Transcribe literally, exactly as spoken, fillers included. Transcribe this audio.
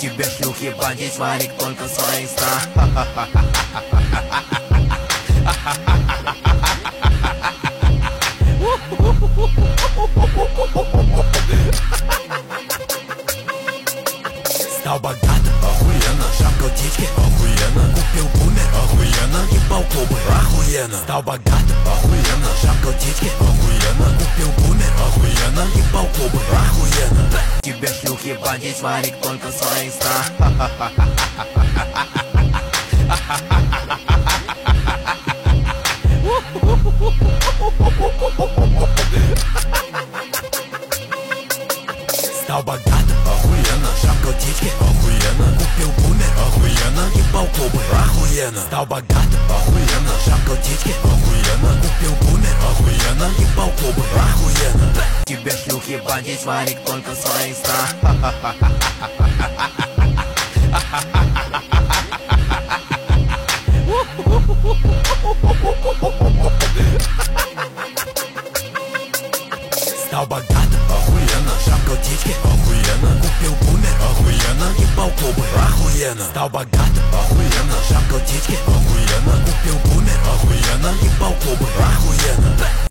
Тебе шлюхи бандить, варик только свои сна. Стал богатым, охуенно. Шапка птички, охуенно. Купил бумер, охуенно. Ебал клубы, охуенно. Стал богатым, охуенно. Шапка птички, охуенно. Купил бумер, охуенно. Ебал клубы, охуенно. Тебе шлюхи бандить, варик только свои сна. Стал богатым, охуенно. Шапка птички, охуенно. Купил бумер, охуенно. Ебал клубы, охуенно. Стал богатым, охуенно. Шапка птички, охуенно. Купил бумер, охуенно. Ебал клубы, охуенно. Тебе шлюхи бандить, варик только свои сна. Стал богатым, охуенно. Шапка птички, охуенно. Купил бумер, охуенно. Ебал клубы, охуенно. Стал богатым, охуенно. Шапка птички, охуенно. Купил бумер, охуенно. Ебал клубы, охуенно.